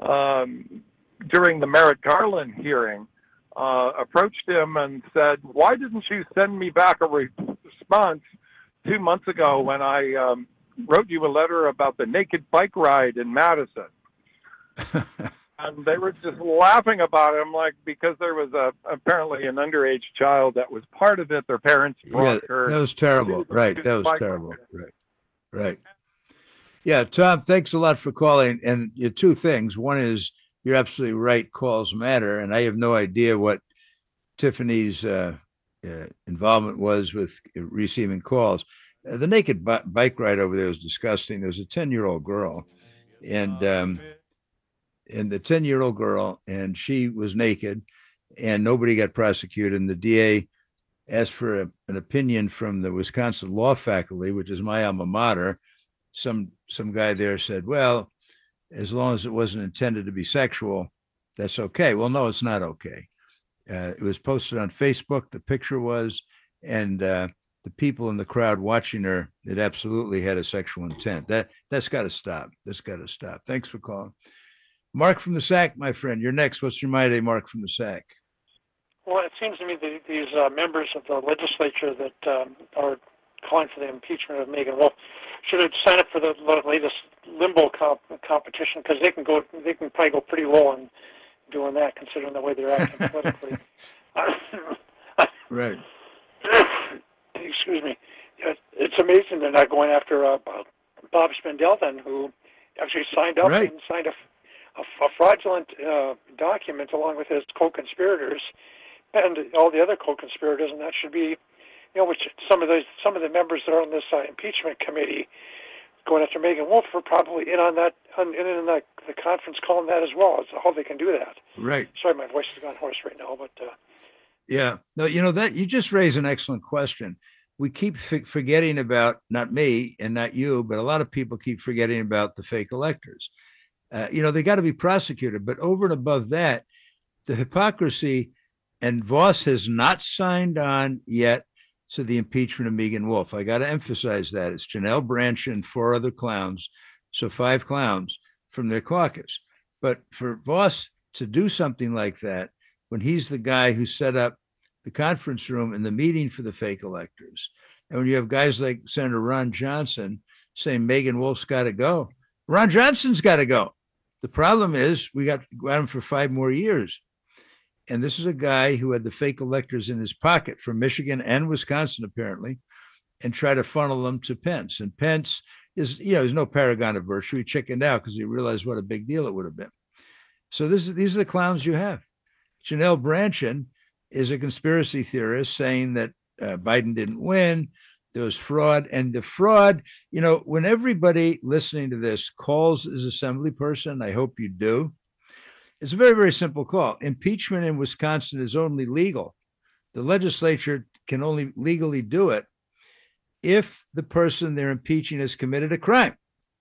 um, during the Merrick Garland hearing, uh, approached him and said, why didn't you send me back a re- response two months ago when I um, wrote you a letter about the naked bike ride in Madison? And they were just laughing about him, like, because there was a apparently an underage child that was part of it. Their parents brought Yeah, her. that was terrible. Right. That was terrible. Right. Right. Yeah, Tom, thanks a lot for calling. And your two things. One is you're absolutely right. Calls matter. And I have no idea what Tiffany's uh, uh, involvement was with receiving calls. Uh, the naked b- bike ride over there was disgusting. There was a ten-year-old girl, and um, and the ten-year-old girl, and she was naked, and nobody got prosecuted. And the D A asked for a, an opinion from the Wisconsin law faculty, which is my alma mater. Some some guy there said, well, as long as it wasn't intended to be sexual, that's okay. Well, no, it's not okay. Uh, it was posted on Facebook. The picture was, and uh, the people in the crowd watching her, it absolutely had a sexual intent. That that's got to stop. That's got to stop. Thanks for calling. Mark from the S A C, my friend. You're next. What's your mind, Mark from the S A C? Well, it seems to me that these uh, members of the legislature that um, are calling for the impeachment of Megan Wolf should have signed up for the latest limbo comp- competition because they can go, they can probably go pretty low in doing that, considering the way they're acting politically. Right. Excuse me. It's amazing they're not going after uh, Bob Spindell, then, who actually signed up right. and signed a, a, a fraudulent uh, document along with his co-conspirators and all the other co-conspirators, and that should be, you know, which some of those some of the members that are on this uh, impeachment committee going after Megan Wolf are probably in on that, on, in, in the, the conference call on that as well. As how they can do that. Right. Sorry, my voice has gone hoarse right now, but. Uh, Yeah, no, you know that you just raised an excellent question. We keep f- forgetting about, not me and not you, but a lot of people keep forgetting about the fake electors. Uh, you know, they got to be prosecuted, but over and above that, the hypocrisy, and Voss has not signed on yet to the impeachment of Megan Wolf. I got to emphasize that. It's Janelle Branch and four other clowns, so five clowns from their caucus. But for Voss to do something like that, when he's the guy who set up the conference room and the meeting for the fake electors, and when you have guys like Senator Ron Johnson saying Megan Wolf's got to go, Ron Johnson's got to go. The problem is we got, got him for five more years. And this is a guy who had the fake electors in his pocket from Michigan and Wisconsin, apparently. and try to funnel them to Pence. And Pence is, you know, he's no paragon of virtue. He chickened out because he realized what a big deal it would have been. So this, these are the clowns you have. Janelle Brandtjen is a conspiracy theorist saying that uh, Biden didn't win. There was fraud. And the fraud, you know, when everybody listening to this calls his assembly person, I hope you do, it's a very, very simple call. Impeachment in Wisconsin is only legal. The legislature can only legally do it if the person they're impeaching has committed a crime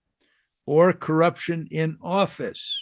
or corruption in office.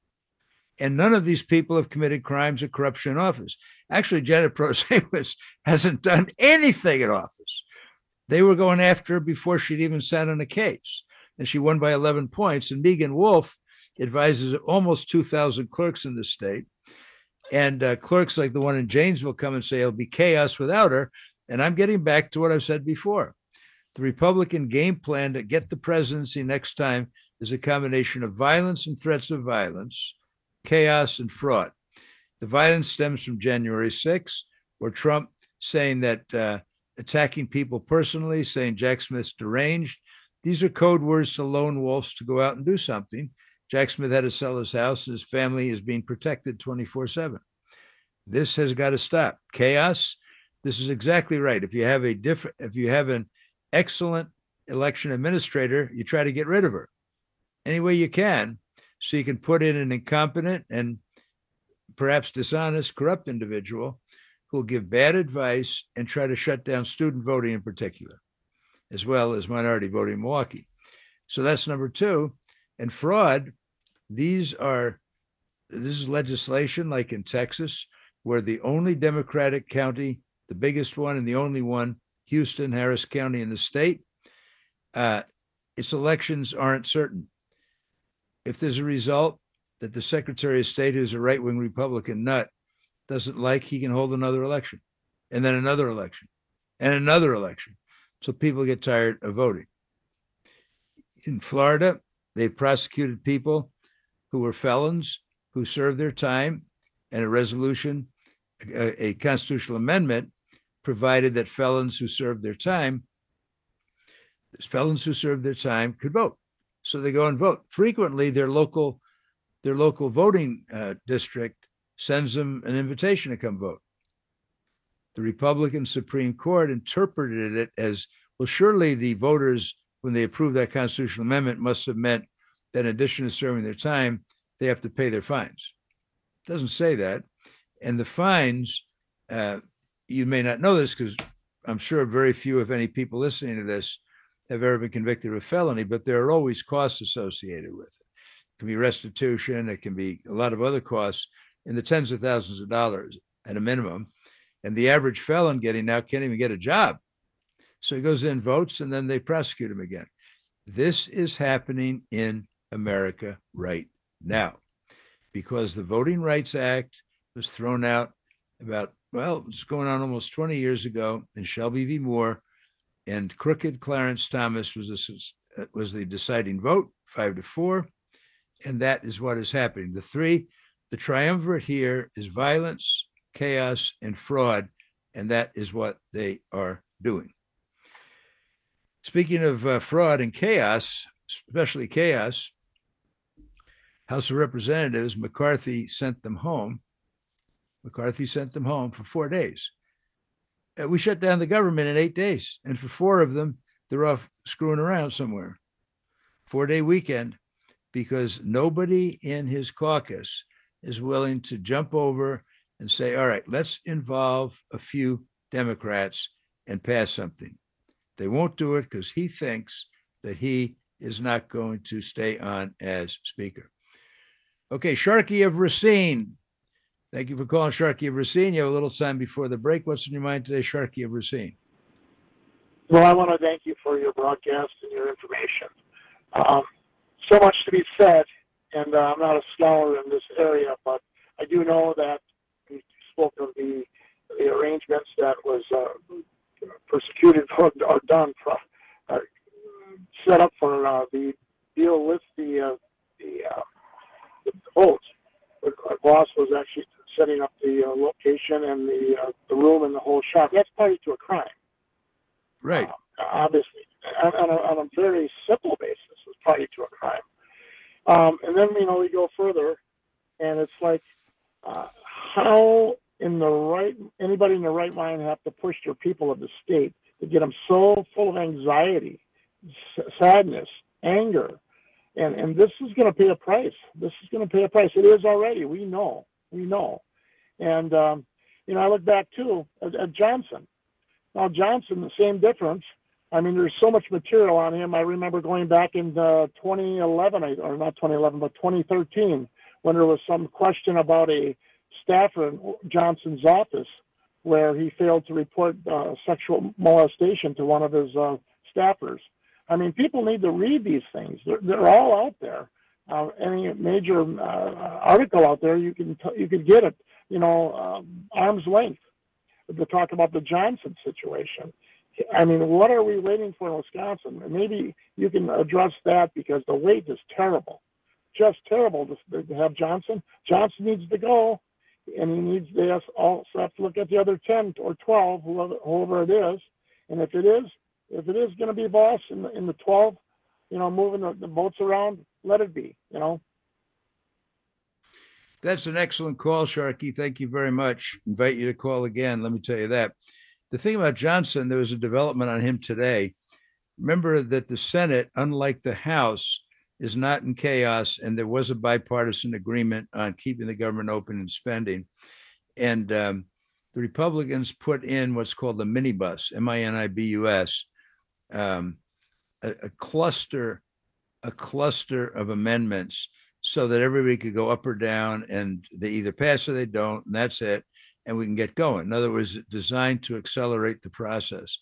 And none of these people have committed crimes or corruption in office. Actually, Janet Prosewas hasn't done anything in office. They were going after her before she'd even sat on a case, and she won by eleven points. And Megan Wolf advises almost two thousand clerks in the state. And uh, clerks like the one in Janesville come and say it'll be chaos without her. And I'm getting back to what I've said before. The Republican game plan to get the presidency next time is a combination of violence and threats of violence, chaos and fraud. The violence stems from January sixth, where Trump saying that uh, attacking people personally, saying Jack Smith's deranged. These are code words to lone wolves to go out and do something. Jack Smith had to sell his house, and his family is being protected twenty-four seven. This has got to stop. Chaos. This is exactly right. If you have a different, if you have an excellent election administrator, you try to get rid of her any way you can, so you can put in an incompetent and perhaps dishonest, corrupt individual who will give bad advice and try to shut down student voting in particular, as well as minority voting in Milwaukee. So that's number two. And fraud, these are, this is legislation like in Texas, where the only Democratic county, the biggest one and the only one, Houston, Harris County in the state, uh, its elections aren't certain. If there's a result that the Secretary of State, who's a right-wing Republican nut, doesn't like, he can hold another election, and then another election, and another election, so people get tired of voting. In Florida, they've prosecuted people who were felons, who served their time, and a resolution, a, a constitutional amendment, provided that felons who served their time, felons who served their time could vote. So they go and vote. Frequently, their local, their local voting uh, district sends them an invitation to come vote. The Republican Supreme Court interpreted it as, well, surely the voters, when they approved that constitutional amendment, must have meant that in addition to serving their time, they have to pay their fines. It doesn't say that. And the fines, uh, you may not know this because I'm sure very few, if any, people listening to this have ever been convicted of a felony, but there are always costs associated with it. It can be restitution. It can be a lot of other costs in the tens of thousands of dollars at a minimum. And the average felon getting now can't even get a job. So he goes in, votes, and then they prosecute him again. This is happening in America right now because the Voting Rights Act was thrown out about, well, it's going on almost twenty years ago in Shelby v. Moore, and crooked Clarence Thomas was, a, was the deciding vote, five to four, and that is what is happening. The three, the triumvirate here is violence, chaos, and fraud, and that is what they are doing. Speaking of uh, fraud and chaos, especially chaos, House of Representatives, McCarthy sent them home. McCarthy sent them home for four days. Uh, we shut down the government in eight days. And for four of them, they're off screwing around somewhere. Four-day weekend, because nobody in his caucus is willing to jump over and say, all right, let's involve a few Democrats and pass something. They won't do it because he thinks that he is not going to stay on as Speaker. Okay, Sharkey of Racine. Thank you for calling Sharkey of Racine. You have a little time before the break. What's in your mind today, Sharkey of Racine? Well, I want to thank you for your broadcast and your information. Um, so much to be said, and uh, I'm not a scholar in this area, but I do know that you spoke of the, the arrangements that was uh, persecuted or, or done, for, uh, set up for uh, the deal with the uh, the, uh, the votes. Our boss was actually setting up the uh, location and the uh, the room and the whole shop. That's party to a crime. Right. Uh, obviously, on, on, a, on a very simple basis, is party to a crime. Um, and then, you know, we go further, and it's like, uh, how in the right, anybody in the right mind have to push their people of the state to get them so full of anxiety, s- sadness, anger, and and this is going to pay a price. This is going to pay a price. It is already. We know. We know. And um, you know, I look back too at, at Johnson. Now Johnson, the same difference. I mean, there's so much material on him. I remember going back in uh, twenty eleven, or not twenty eleven, but twenty thirteen, when there was some question about a staffer in Johnson's office where he failed to report uh, sexual molestation to one of his uh, staffers. I mean, people need to read these things. They're, they're all out there. Uh, any major uh, article out there, you can t- you could get it, you know, um, arm's length to talk about the Johnson situation. I mean, what are we waiting for in Wisconsin? Maybe you can address that, because the wait is terrible, just terrible to, to have Johnson. Johnson needs to go. And he needs to also have to look at the other ten or twelve, whoever, whoever it is. And if it is, if it is going to be boss in the, in the twelve, you know, moving the, the votes around, let it be, you know. That's an excellent call, Sharkey. Thank you very much. Invite you to call again. Let me tell you that. The thing about Johnson, there was a development on him today. Remember that the Senate, unlike the House, is not in chaos, and there was a bipartisan agreement on keeping the government open and spending. And um, the Republicans put in what's called the minibus, M I N I B U S, um, a, a cluster, a cluster of amendments so that everybody could go up or down, and they either pass or they don't, and that's it, and we can get going. In other words, designed to accelerate the process.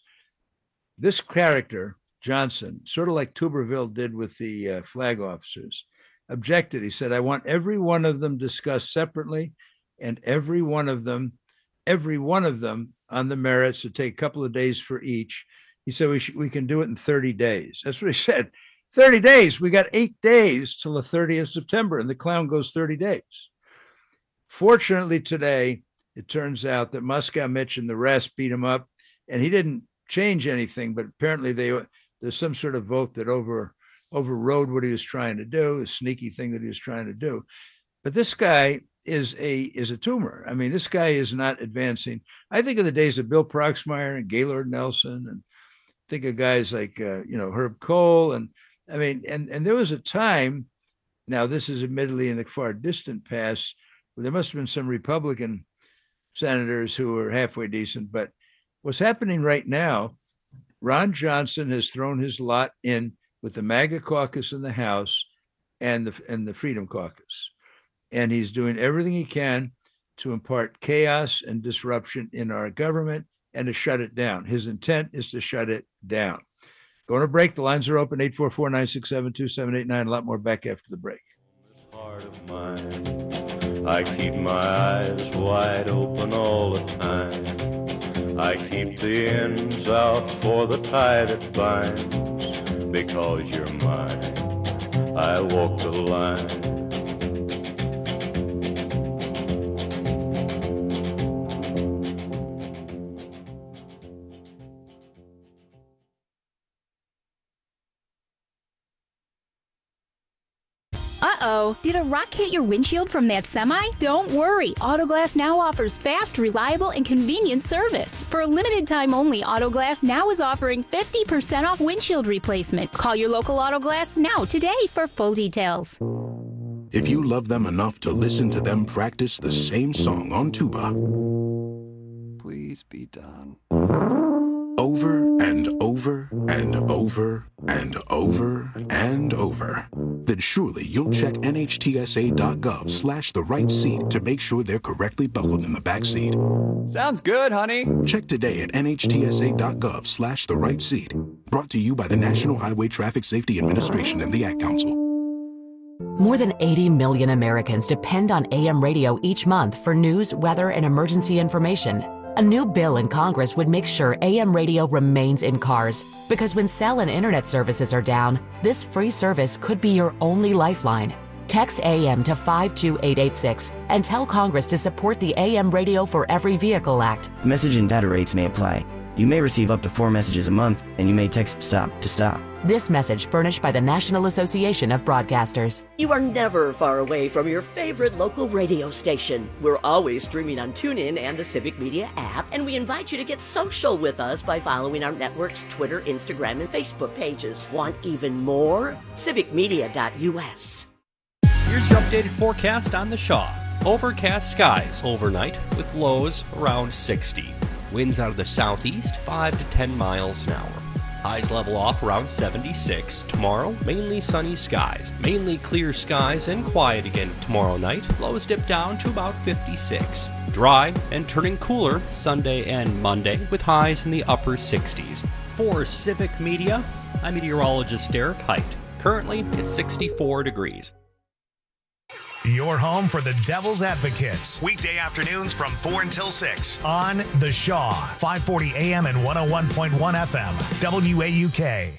This character, Johnson, sort of like Tuberville did with the uh, flag officers, objected. He said, I want every one of them discussed separately, and every one of them, every one of them on the merits to take a couple of days for each. He said, we, should, we can do it in thirty days. That's what he said. thirty days. We got eight days till the thirtieth of September, and the clown goes thirty days. Fortunately, today, it turns out that Moscow Mitch and the rest beat him up, and he didn't change anything, but apparently they there's some sort of vote that over overrode what he was trying to do, a sneaky thing that he was trying to do. But this guy is a is a tumor. I mean, this guy is not advancing. I think of the days of Bill Proxmire and Gaylord Nelson, and think of guys like uh, you know Herb Kohl, and I mean, and and there was a time. Now, this is admittedly in the far distant past, where there must have been some Republican senators who were halfway decent. But what's happening right now, Ron Johnson has thrown his lot in with the MAGA caucus in the House and the and the Freedom Caucus. And he's doing everything he can to impart chaos and disruption in our government and to shut it down. His intent is to shut it down. Going to break. The lines are open, eight four four, nine six seven, two seven eight nine. A lot more back after the break. This heart of mine, I keep my eyes wide open all the time. I keep the ends out for the tie that binds. Because you're mine, I walk the line. Uh-oh, did a rock hit your windshield from that semi? Don't worry, Autoglass Now offers fast, reliable, and convenient service. For a limited time only, Autoglass Now is offering fifty percent off windshield replacement. Call your local Autoglass Now today for full details. If you love them enough to listen to them practice the same song on tuba, please be done. Over and over and over and over and over, then surely you'll check N H T S A dot gov slash the right seat to make sure they're correctly buckled in the back seat. Sounds good, honey. Check today at N H T S A dot gov slash the right seat. Brought to you by the National Highway Traffic Safety Administration and the Ad Council. More than eighty million Americans depend on A M radio each month for news, weather, and emergency information. A new bill in Congress would make sure A M radio remains in cars, because when cell and internet services are down, this free service could be your only lifeline. Text A M to five two eight eight six and tell Congress to support the A M Radio for Every Vehicle Act. Message and data rates may apply. You may receive up to four messages a month, and you may text STOP to stop. This message furnished by the National Association of Broadcasters. You are never far away from your favorite local radio station. We're always streaming on TuneIn and the Civic Media app, and we invite you to get social with us by following our network's Twitter, Instagram, and Facebook pages. Want even more? civic media dot U S. Here's your updated forecast on the Shaw. Overcast skies overnight with lows around sixty. Winds out of the southeast, five to ten miles an hour. Highs level off around seventy-six. Tomorrow, mainly sunny skies. Mainly clear skies and quiet again tomorrow night. Lows dip down to about fifty-six. Dry and turning cooler Sunday and Monday with highs in the upper sixties. For Civic Media, I'm meteorologist Derek Height. Currently, it's sixty-four degrees. Your home for the Devil's Advocates. Weekday afternoons from four until six on The Shaw, five forty A M and one oh one point one F M, W A U K.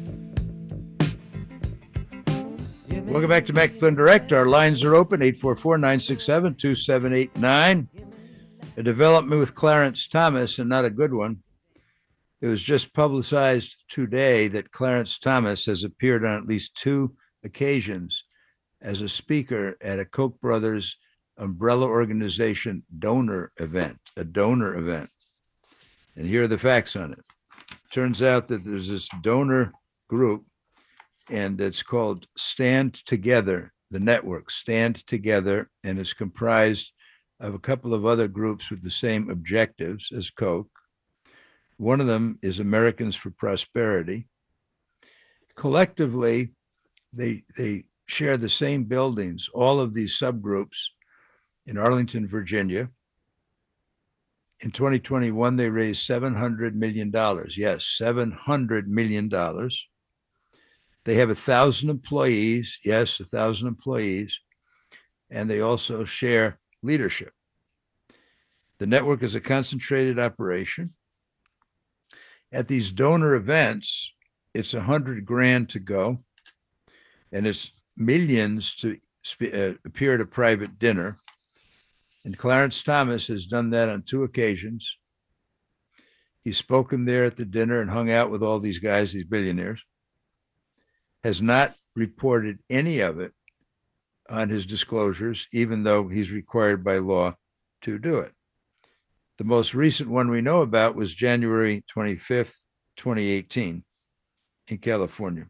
Welcome back to Macklin Direct. Our lines are open, eight four four, nine six seven, two seven eight nine. A development with Clarence Thomas, and not a good one. It was just publicized today that Clarence Thomas has appeared on at least two occasions as a speaker at a Koch brothers umbrella organization donor event, a donor event. And here are the facts on it. Turns out that there's this donor group, and it's called Stand Together, the network, Stand Together, and it's comprised of a couple of other groups with the same objectives as Koch. One of them is Americans for Prosperity. Collectively, they they share the same buildings, all of these subgroups in Arlington, Virginia. In twenty twenty-one, they raised seven hundred million dollars. Yes, seven hundred million dollars. They have a thousand employees. Yes, a thousand employees. And they also share leadership. The network is a concentrated operation. At these donor events, it's a hundred grand to go, and it's millions to sp- uh, appear at a private dinner. And Clarence Thomas has done that on two occasions. He's spoken there at the dinner and hung out with all these guys, these billionaires. Has not reported any of it on his disclosures, even though he's required by law to do it. The most recent one we know about was January twenty-fifth, twenty eighteen in California.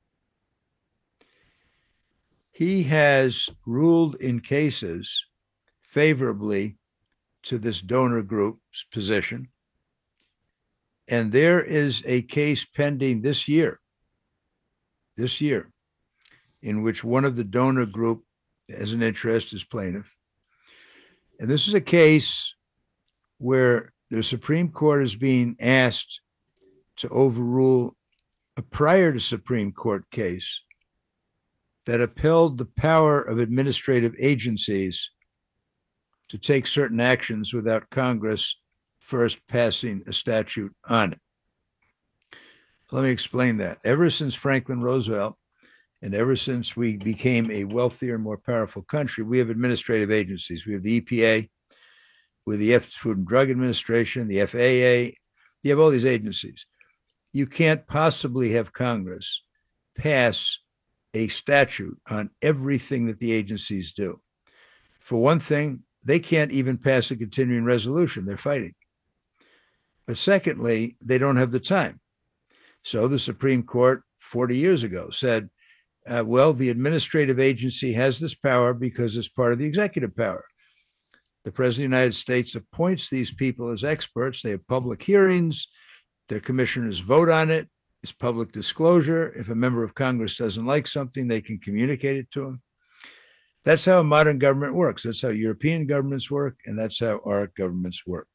He has ruled in cases favorably to this donor group's position. And there is a case pending this year, this year, in which one of the donor group has an interest as plaintiff. And this is a case where the Supreme Court is being asked to overrule a prior to Supreme Court case that upheld the power of administrative agencies to take certain actions without Congress first passing a statute on it. Let me explain that. Ever since Franklin Roosevelt, and ever since we became a wealthier, more powerful country, we have administrative agencies. We have the E P A, with the Food and Drug Administration, the F A A. You have all these agencies. You can't possibly have Congress pass a statute on everything that the agencies do. For one thing, they can't even pass a continuing resolution. They're fighting. But secondly, they don't have the time. So the Supreme Court forty years ago said, uh, well, the administrative agency has this power because it's part of the executive power. The President of the United States appoints these people as experts. They have public hearings. Their commissioners vote on it. It's public disclosure. If a member of Congress doesn't like something, they can communicate it to them. That's how modern government works. That's how European governments work, and that's how our governments work.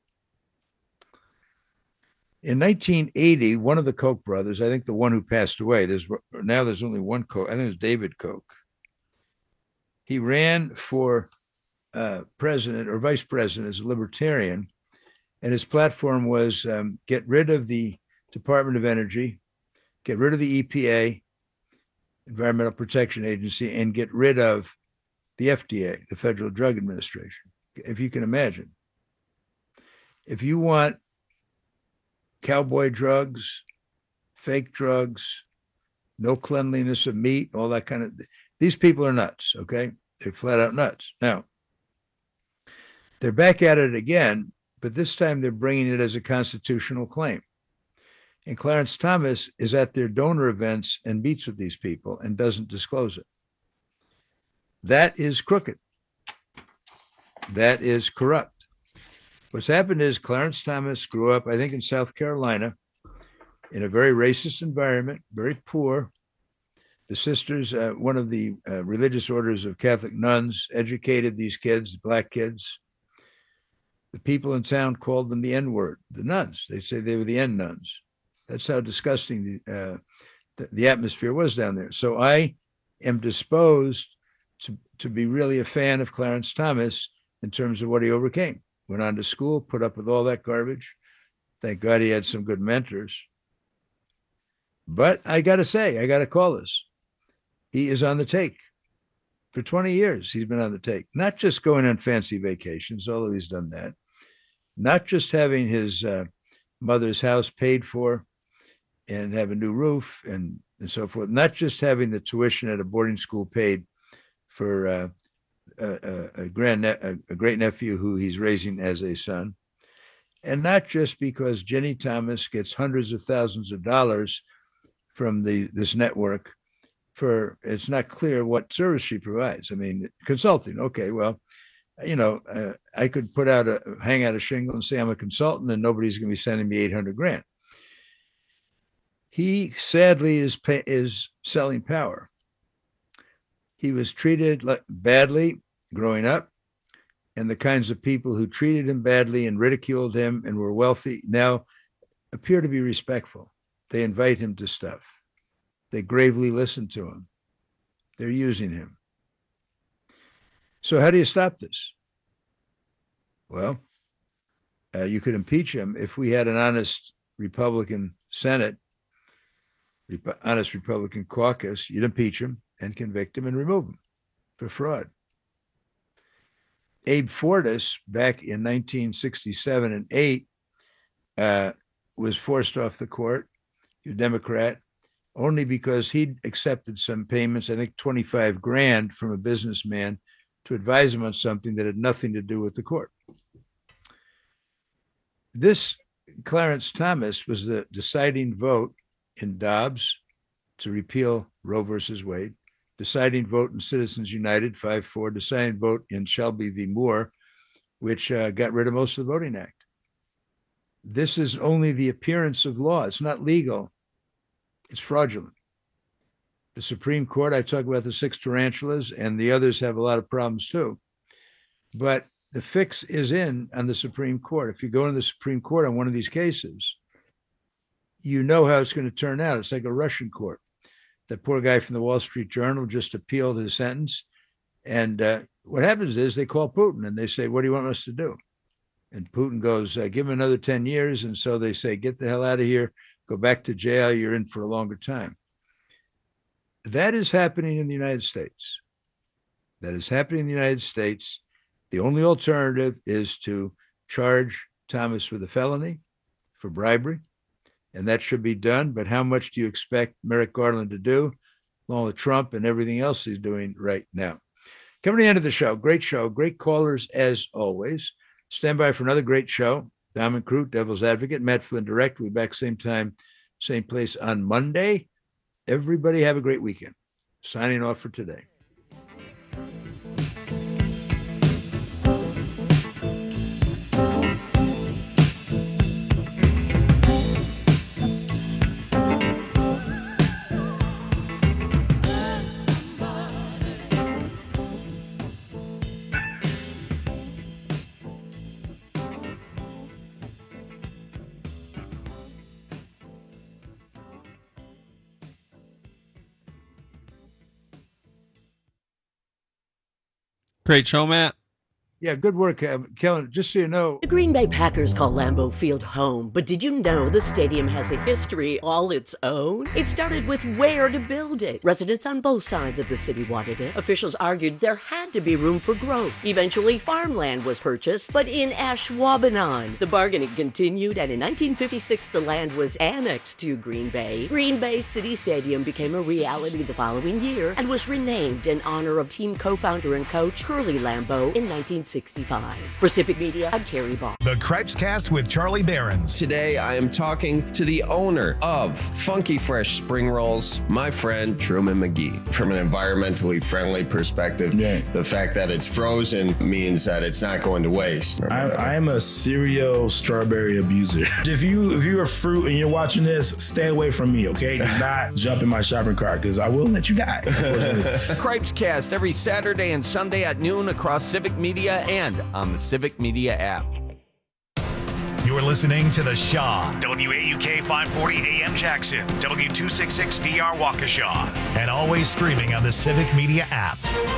In nineteen eighty, one of the Koch brothers, I think the one who passed away, there's now there's only one Koch, I think it was David Koch. He ran for uh, president or vice president as a libertarian, and his platform was um, get rid of the Department of Energy, get rid of the E P A, Environmental Protection Agency, and get rid of the F D A, the Federal Drug Administration. If you can imagine, if you want cowboy drugs, fake drugs, no cleanliness of meat, all that kind of. These people are nuts. Okay, they're flat out nuts. Now they're back at it again, but this time they're bringing it as a constitutional claim. And Clarence Thomas is at their donor events and meets with these people and doesn't disclose it. That is crooked. That is corrupt. What's happened is Clarence Thomas grew up, I think, in South Carolina in a very racist environment, very poor. The sisters, uh, one of the uh, religious orders of Catholic nuns, educated these kids, black kids. The people in town called them the N-word, the nuns. They say they were the N nuns. That's how disgusting the, uh, the the atmosphere was down there. So I am disposed to, to be really a fan of Clarence Thomas in terms of what he overcame. Went on to school, put up with all that garbage. Thank God he had some good mentors. But I got to say, I got to call this. He is on the take. For twenty years, he's been on the take. Not just going on fancy vacations, although he's done that. Not just having his uh, mother's house paid for and have a new roof and, and so forth. Not just having the tuition at a boarding school paid for uh, a, a, grand a, a great nephew who he's raising as a son. And not just because Jenny Thomas gets hundreds of thousands of dollars from the this network for, it's not clear what service she provides. I mean, consulting. Okay, well, you know, uh, I could put out a, hang out a shingle and say I'm a consultant and nobody's going to be sending me eight hundred grand. He sadly is pay, is selling power. He was treated like, badly growing up, and the kinds of people who treated him badly and ridiculed him and were wealthy now appear to be respectful. They invite him to stuff. They gravely listen to him. They're using him. So how do you stop this? Well, uh, you could impeach him if we had an honest Republican Senate, Rep- honest Republican caucus. You'd impeach him and convict him and remove him for fraud. Abe Fortas, back in nineteen sixty-seven and eight, uh, was forced off the court, a Democrat, only because he'd accepted some payments, I think twenty-five grand from a businessman to advise him on something that had nothing to do with the court. This Clarence Thomas was the deciding vote in Dobbs to repeal Roe versus Wade, deciding vote in Citizens United, five four, deciding vote in Shelby v. Moore, which uh, got rid of most of the Voting Act. This is only the appearance of law. It's not legal. It's fraudulent. The Supreme Court, I talk about the six tarantulas, and the others have a lot of problems too. But the fix is in on the Supreme Court. If you go to the Supreme Court on one of these cases, you know how it's going to turn out. It's like a Russian court. That poor guy from the Wall Street Journal just appealed his sentence. And uh, what happens is they call Putin and they say, what do you want us to do? And Putin goes, uh, give him another ten years. And so they say, get the hell out of here. Go back to jail. You're in for a longer time. That is happening in the United States. That is happening in the United States. The only alternative is to charge Thomas with a felony for bribery. And that should be done. But how much do you expect Merrick Garland to do, along with Trump and everything else he's doing right now? Coming to the end of the show, great show, great callers as always. Stand by for another great show. Diamond Crew, Devil's Advocate, Matt Flynn Direct. We'll be back same time, same place on Monday. Everybody have a great weekend. Signing off for today. Great show, Matt. Yeah, good work, uh, Kellen. Just so you know, The Green Bay Packers call Lambeau Field home, but did you know the stadium has a history all its own? It started with where to build it. Residents on both sides of the city wanted it. Officials argued there had to be room for growth. Eventually, farmland was purchased, but in Ashwaubenon. The bargaining continued, and in nineteen fifty-six, the land was annexed to Green Bay. Green Bay City Stadium became a reality the following year and was renamed in honor of team co-founder and coach Curly Lambeau in nineteen sixty-five. For Civic Media, I'm Terry Ball. The Cripes Cast with Charlie Behrens. Today, I am talking to the owner of Funky Fresh Spring Rolls, my friend Truman McGee. From an environmentally friendly perspective, yeah. the fact that it's frozen means that it's not going to waste. I, I am a serial strawberry abuser. If you if you're a fruit and you're watching this, stay away from me, okay? Do not jump in my shopping cart because I will let you die. Cripes Cast every Saturday and Sunday at noon across Civic Media and on the Civic Media app. You're listening to The Shaw, W A U K five forty A M Jackson, W two sixty-six D R Waukesha, and always streaming on the Civic Media app.